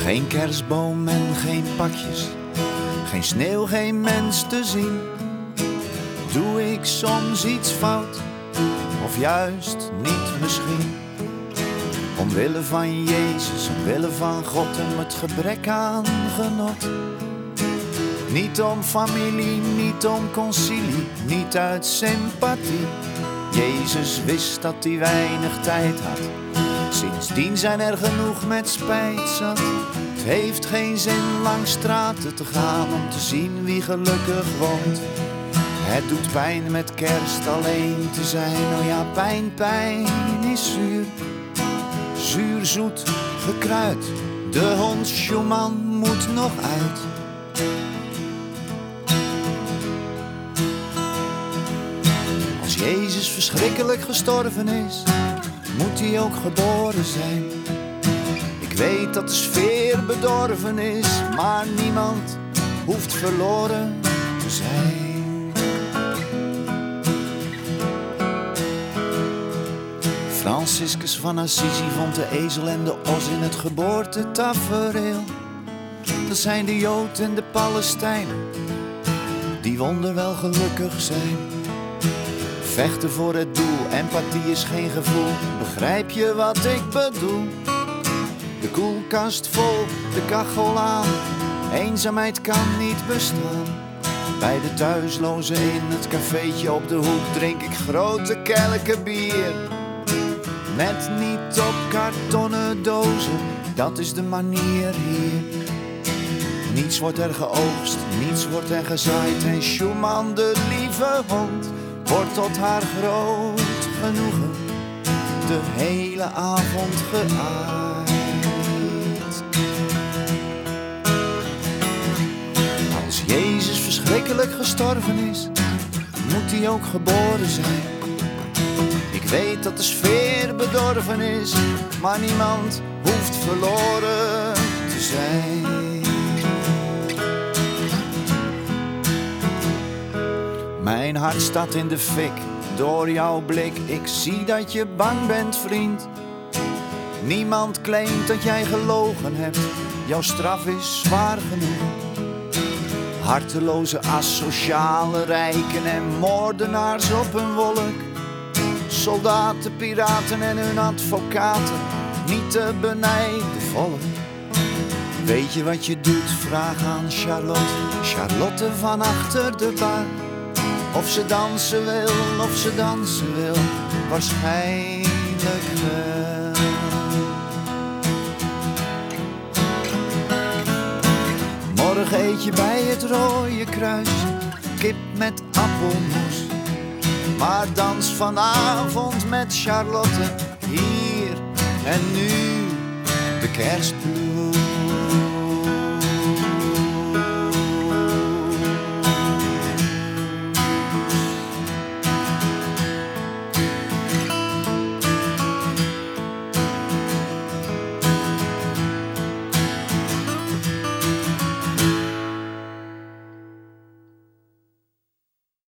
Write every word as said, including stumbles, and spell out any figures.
Geen kerstboom en geen pakjes, geen sneeuw, geen mens te zien. Doe ik soms iets fout, of juist niet misschien? Omwille van Jezus, omwille van God en het gebrek aan genot. Niet om familie, niet om concilie, niet uit sympathie. Jezus wist dat hij weinig tijd had. Sindsdien zijn er genoeg met spijt zat. Het heeft geen zin langs straten te gaan om te zien wie gelukkig woont. Het doet pijn met kerst alleen te zijn. Oh ja, pijn, pijn is zuur. Zuur, zoet, gekruid. De hond Schumann moet nog uit. Als Jezus verschrikkelijk gestorven is, moet hij ook geboren zijn. Ik weet dat de sfeer bedorven is, maar niemand hoeft verloren te zijn. Franciscus van Assisi vond de ezel en de os in het geboortetafereel. Dat zijn de Jood en de Palestijnen, die wonder wel gelukkig zijn. Vechten voor het doel, empathie is geen gevoel. Begrijp je wat ik bedoel? De koelkast vol, de kachel aan. Eenzaamheid kan niet bestaan. Bij de thuislozen in het cafeetje op de hoek drink ik grote kelken bier. Net niet op kartonnen dozen, dat is de manier hier. Niets wordt er geoogst, niets wordt er gezaaid. En Schumann, de lieve hond, wordt tot haar groot genoegen de hele avond geaaid. Als Jezus verschrikkelijk gestorven is, moet hij ook geboren zijn. Ik weet dat de sfeer bedorven is, maar niemand hoeft verloren te zijn. Mijn hart staat in de fik, door jouw blik. Ik zie dat je bang bent, vriend. Niemand claimt dat jij gelogen hebt. Jouw straf is zwaar genoeg. Harteloze asociale rijken en moordenaars op een wolk. Soldaten, piraten en hun advocaten, niet te benijden volk. Weet je wat je doet? Vraag aan Charlotte. Charlotte van achter de bar. Of ze dansen wil, of ze dansen wil, waarschijnlijk wel. Morgen eet je bij het Rode Kruis kip met appelmoes. Maar dans vanavond met Charlotte, hier en nu, de kerstbloes.